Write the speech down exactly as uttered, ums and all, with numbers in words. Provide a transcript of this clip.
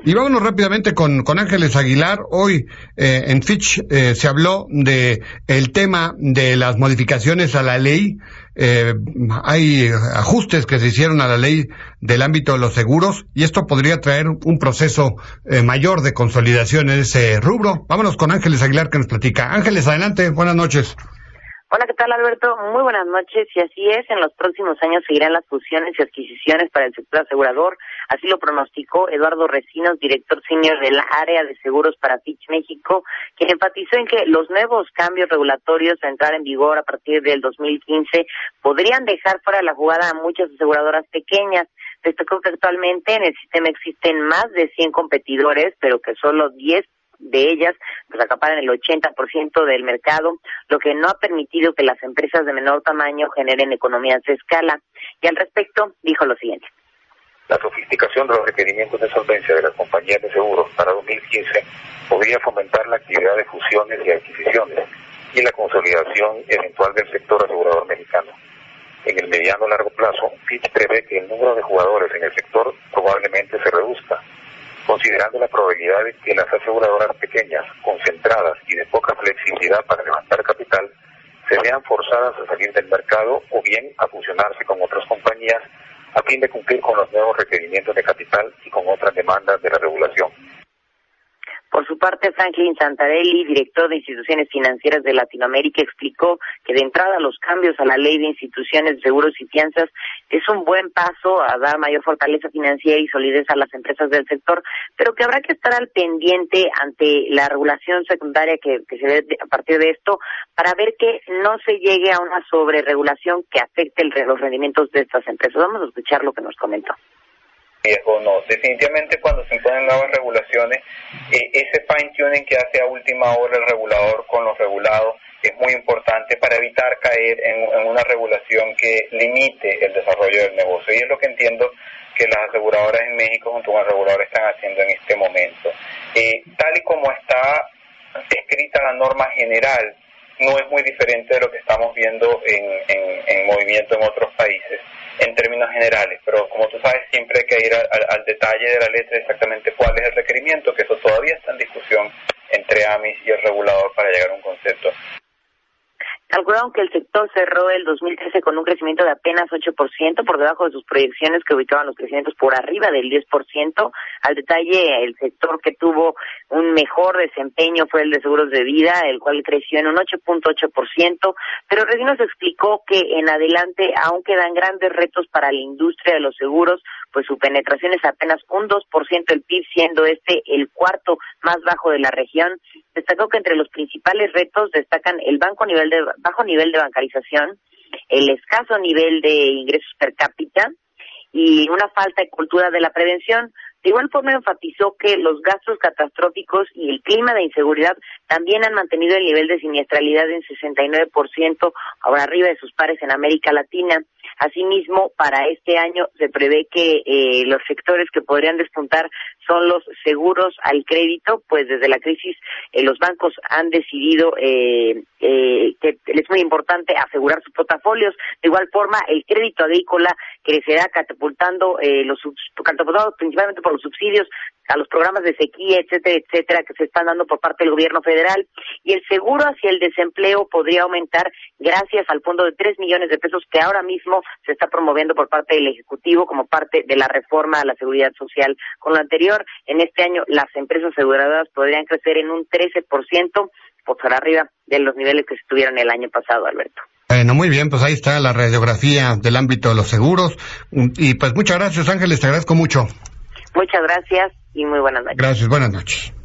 Y vámonos rápidamente con, con Ángeles Aguilar. Hoy eh, en Fitch eh, se habló de el tema de las modificaciones a la ley. Eh, hay ajustes que se hicieron a la ley del ámbito de los seguros y esto podría traer un proceso eh, mayor de consolidación en ese rubro. Vámonos con Ángeles Aguilar que nos platica. Ángeles, adelante, buenas noches. Hola, ¿qué tal, Alberto? Muy buenas noches. Y así es, en los próximos años seguirán las fusiones y adquisiciones para el sector asegurador. Así lo pronosticó Eduardo Recinos, director senior del área de seguros para Fitch México, quien enfatizó en que los nuevos cambios regulatorios a entrar en vigor a partir del dos mil quince podrían dejar fuera de la jugada a muchas aseguradoras pequeñas. Destacó que actualmente en el sistema existen más de cien competidores, pero que solo diez de ellas pues acaparan el ochenta por ciento del mercado, lo que no ha permitido que las empresas de menor tamaño generen economías de escala. Y al respecto dijo lo siguiente. La sofisticación de los requerimientos de solvencia de las compañías de seguros para dos mil quince podría fomentar la actividad de fusiones y adquisiciones y la consolidación eventual del sector asegurador mexicano. En el mediano largo plazo, Fitch prevé que el número de jugadores en el sector probablemente se reduzca, considerando la probabilidad de que las aseguradoras pequeñas, concentradas y de poca flexibilidad para levantar capital, se vean forzadas a salir del mercado o bien a fusionarse con otras compañías a fin de cumplir con los nuevos requerimientos de capital y con otras demandas de la regulación. Por su parte, Franklin Santarelli, director de instituciones financieras de Latinoamérica, explicó que de entrada los cambios a la ley de instituciones de seguros y fianzas es un buen paso a dar mayor fortaleza financiera y solidez a las empresas del sector, pero que habrá que estar al pendiente ante la regulación secundaria que, que se dé a partir de esto para ver que no se llegue a una sobreregulación que afecte el, los rendimientos de estas empresas. Vamos a escuchar lo que nos comentó. O no, definitivamente cuando se imponen nuevas regulaciones, eh, ese fine tuning que hace a última hora el regulador con los regulados es muy importante para evitar caer en, en una regulación que limite el desarrollo del negocio, y es lo que entiendo que las aseguradoras en México junto con el regulador están haciendo en este momento. Eh, tal y como está escrita la norma general, no es muy diferente de lo que estamos viendo en, en, en movimiento en otros países en términos generales, pero como tú sabes siempre hay que ir al, al detalle de la letra exactamente cuál es el requerimiento, que eso todavía está en discusión entre A M I S y el regulador para llegar a un concepto. Calcularon que el sector cerró el dos mil trece con un crecimiento de apenas ocho por ciento, por debajo de sus proyecciones que ubicaban los crecimientos por arriba del diez por ciento. Al detalle, el sector que tuvo un mejor desempeño fue el de seguros de vida, el cual creció en un ocho punto ocho por ciento, pero Recinos explicó que en adelante aún quedan grandes retos para la industria de los seguros, pues su penetración es apenas un dos por ciento del P I B, siendo este el cuarto más bajo de la región. Destacó que entre los principales retos destacan el banco nivel de, bajo nivel de bancarización, el escaso nivel de ingresos per cápita y una falta de cultura de la prevención. De igual forma enfatizó que los gastos catastróficos y el clima de inseguridad también han mantenido el nivel de siniestralidad en sesenta y nueve por ciento, ahora arriba de sus pares en América Latina. Asimismo, para este año se prevé que eh, los sectores que podrían despuntar son los seguros al crédito, pues desde la crisis eh, los bancos han decidido eh, eh, que es muy importante asegurar sus portafolios. De igual forma, el crédito agrícola crecerá catapultando eh, los catapultados principalmente por los subsidios a los programas de sequía, etcétera, etcétera, que se están dando por parte del gobierno federal, y el seguro hacia el desempleo podría aumentar gracias al fondo de tres millones de pesos que ahora mismo se está promoviendo por parte del Ejecutivo como parte de la reforma a la seguridad social. Con lo anterior, en este año las empresas aseguradoras podrían crecer en un trece por ciento, por arriba de los niveles que se tuvieron el año pasado, Alberto. Bueno, muy bien, pues ahí está la radiografía del ámbito de los seguros, y pues muchas gracias, Ángeles, te agradezco mucho. Muchas gracias y muy buenas noches. Gracias, buenas noches.